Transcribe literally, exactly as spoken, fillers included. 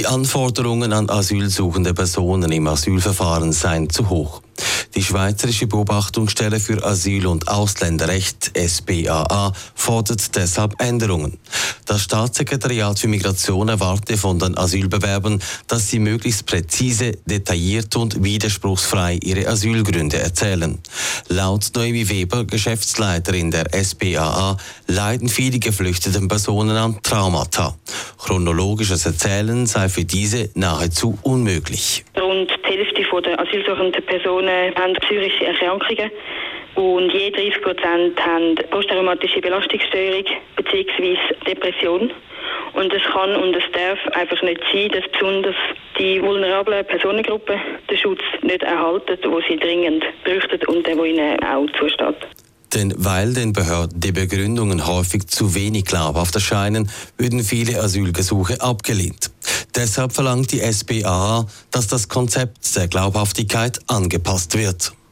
Die Anforderungen an asylsuchende Personen im Asylverfahren seien zu hoch. Die Schweizerische Beobachtungsstelle für Asyl- und Ausländerrecht S B A A fordert deshalb Änderungen. Das Staatssekretariat für Migration erwarte von den Asylbewerbern, dass sie möglichst präzise, detailliert und widerspruchsfrei ihre Asylgründe erzählen. Laut Noemi Weber, Geschäftsleiterin der S B A A, leiden viele geflüchteten Personen an Traumata. Chronologisches Erzählen sei für diese nahezu unmöglich. Rund die Hälfte der asylsuchenden Personen haben psychische Erkrankungen und je dreißig Prozent haben posttraumatische Belastungsstörung bzw. Depression. Und es kann und es darf einfach nicht sein, dass besonders die vulnerablen Personengruppen den Schutz nicht erhalten, den sie dringend bräuchten und der ihnen auch zusteht. Denn weil den Behörden die Begründungen häufig zu wenig glaubhaft erscheinen, würden viele Asylgesuche abgelehnt. Deshalb verlangt die S B A A, dass das Konzept der Glaubhaftigkeit angepasst wird.